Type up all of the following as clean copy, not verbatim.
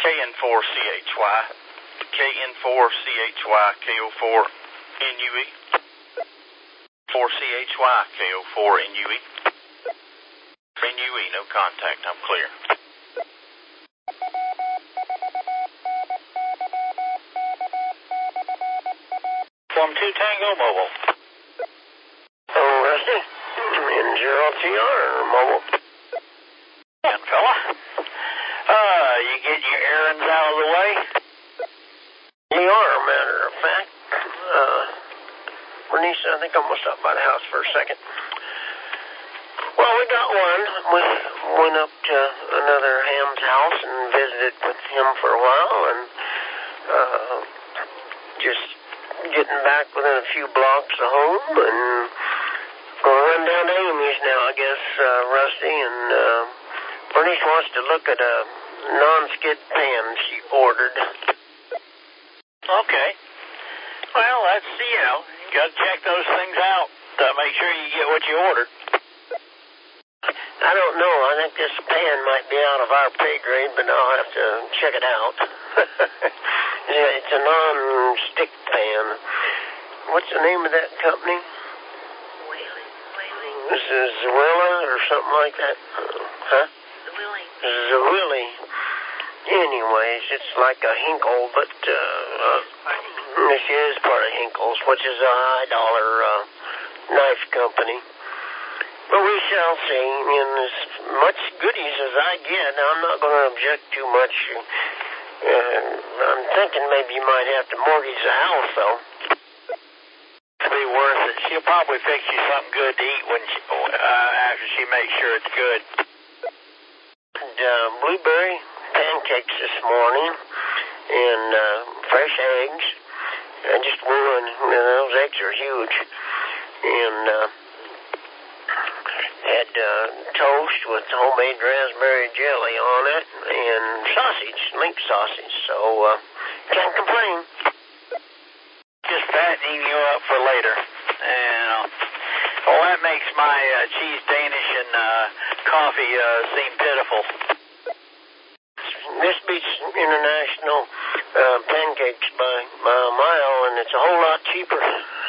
KN4CHY, KN4CHY, KO4NUE, 4CHY, KO4NUE, NUE, no contact, I'm clear. From 2 Tango Mobile. Oh, Rusty, N0TR Mobile. And fella, you get your errands out of the way? You are, matter of fact. Bernice, I think I'm going to stop by the house for a second. Well, we got one. We went up to another Ham's house and visited with him for a while, and just getting back within a few blocks of home, and going to run down to Amy's now, I guess, Rusty, and Bernice wants to look at a non-skid pan she ordered. Okay. Well, that's, you got to check those things out to make sure you get what you ordered. I don't know. I think this pan might be out of our pay grade, but I'll have to check it out. Yeah, it's a non-stick pan. What's the name of that company? This is Zwilla or something like that? Huh? Zwilly. Anyways, it's like a Hinkle, but this is part of Hinkle's, which is a high-dollar knife company. But we shall see. And as much goodies as I get, I'm not going to object too much. I'm thinking maybe you might have to mortgage the house, though. It'll be worth it. She'll probably fix you something good to eat when after she makes sure it's good. And, blueberry pancakes this morning, and fresh eggs. I just one. Those eggs are huge. And had toast with homemade raspberry jelly on it, and sausage, link sausage. So can't complain. Just fattening you up for later. And well, that makes my cheese Danish and coffee seem pitiful. This beats international pancakes by a mile, and it's a whole lot cheaper.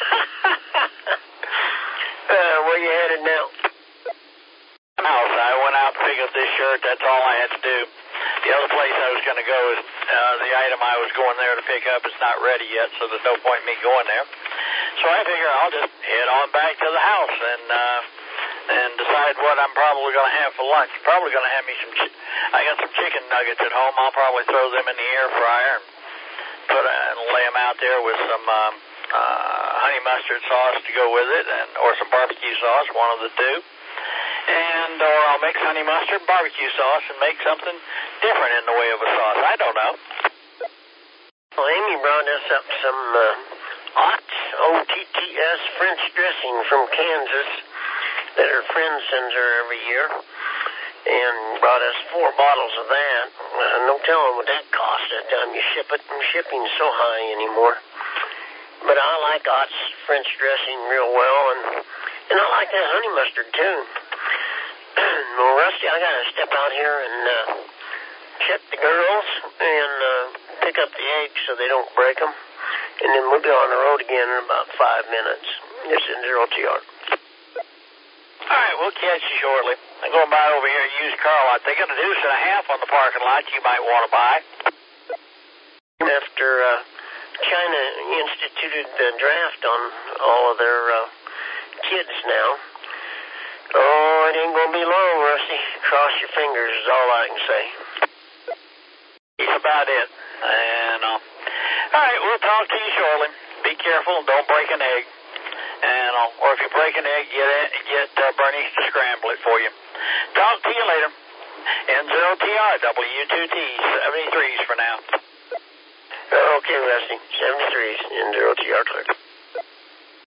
Where you headed now? House. I went out to pick up this shirt. That's all I had to do. The other place I was going to go is the item I was going there to pick up is not ready yet, so there's no point in me going there. So I figure I'll just head on back to the house and decide what I'm probably going to have for lunch. Probably going to have me I got some chicken nuggets at home. I'll probably throw them in the air fryer and lay them out there with some honey mustard sauce to go with it, or some barbecue sauce, one of the two. Or I'll mix honey mustard and barbecue sauce and make something different in the way of a sauce. I don't know. Well, Amy brought us up some OTTS, OTTS French dressing from Kansas that her friend sends her every year, and brought us 4 bottles of that. No telling what that costs that time you ship it, and shipping's so high anymore. But I like Ott's French dressing real well, and I like that honey mustard too. Well, Rusty, I got to step out here and check the girls and pick up the eggs so they don't break them. And then we'll be on the road again in about 5 minutes. This is N0TR. All right, we'll catch you shortly. I'm going by over here and use car lot. They got a deuce and a half on the parking lot you might want to buy. After China instituted the draft on all of their kids now. Oh, it ain't gonna be long, Rusty. Cross your fingers is all I can say. That's about it. And all right, we'll talk to you shortly. Be careful, don't break an egg. And or if you break an egg, get Bernice to scramble it for you. Talk to you later. N0TR, W2T, 73s for now. Okay, Rusty. 73s, N0TR clear.